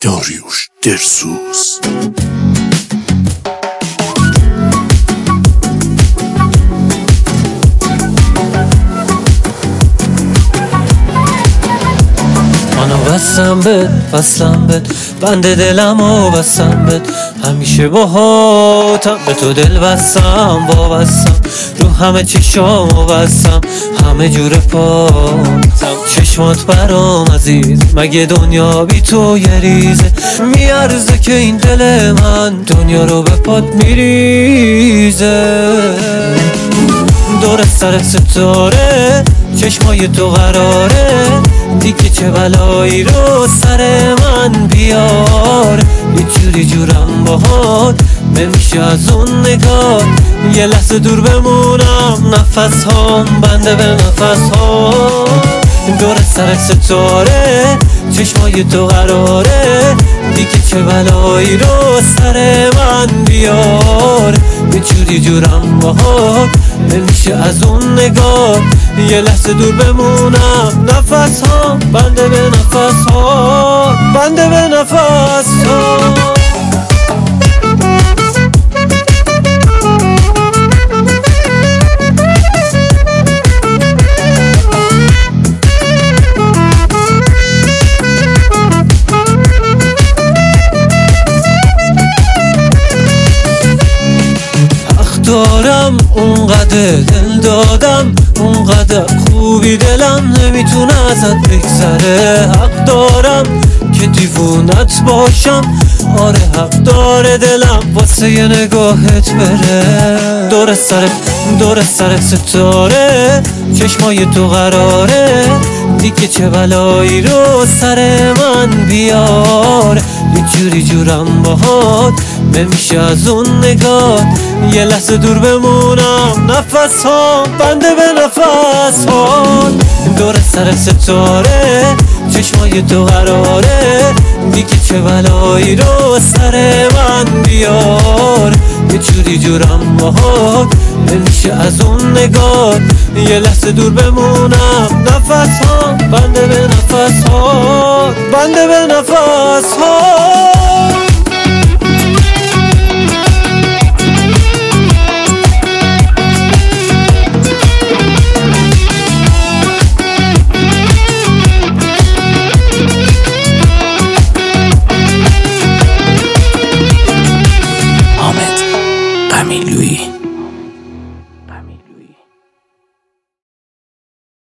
داریوش درسوز. وصلم بد بند دلم و بستم بد، همیشه باهاتم به تو دل بستم وابستم، رو همه چشام و بستم همه جور پاتم، چشمات برام عزیز مگه دنیا بی تو یه ریزه، میارزه که این دل من دنیا رو به پات میریزه. دور سر ستاره چشمای تو قراره، دیگه چه بلایی رو سر من بیار، یه جوری جورم باهات نمیشه از اون نگاه، یه لحظه دور بمونم نفس هام بنده به نفس هام. دور سر ستاره چشمای تو قراره، دیگه چه بلایی رو سر من بیار، یه جوری جورم باهات نمیشه از اون نگاه، یه لحظه دور بمونم نفس ها بنده به نفس ها بنده به نفس ها. دارم اونقدر دل دادم، اونقدر خوبی دلم نمیتونه ازت بگذره، حق دارم که دیوونت باشم، آره حق داره دلم واسه یه نگاهت بره. دور سر ستاره چشمای تو قراره، دیگه چه بلایی رو سر من بیار، یه جوری جورم باهات نمیشه از اون نگاه، یه لحظه دور بمونم نفس ها بنده به نفس ها. دور سر ستاره چشمای تو قراره، دیگه چه بلایی رو سر من بیار، یه جوری جورم باهات نمیشه از اون نگاه، یه لحظه دور بمونم نفس ها بنده به نفس ها بنده به نفس ها.